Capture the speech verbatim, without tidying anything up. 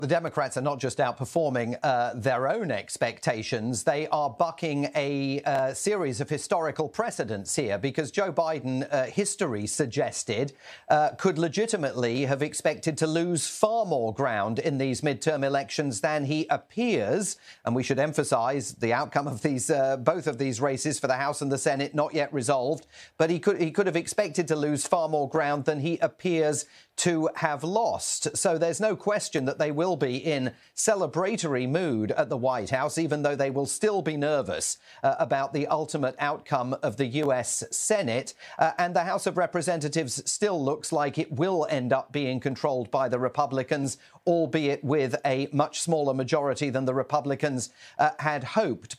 The Democrats are not just outperforming uh, their own expectations, they are bucking a uh, series of historical precedents here, because Joe Biden, uh, history suggested, uh, could legitimately have expected to lose far more ground in these midterm elections than he appears. And we should emphasize the outcome of these, uh, both of these races for the House and the Senate, not yet resolved. But he could, he could have expected to lose far more ground than he appears to have lost. So there's no question that they will be in celebratory mood at the White House, even though they will still be nervous uh, about the ultimate outcome of the U S Senate. Uh, and the House of Representatives still looks like it will end up being controlled by the Republicans, albeit with a much smaller majority than the Republicans uh, had hoped.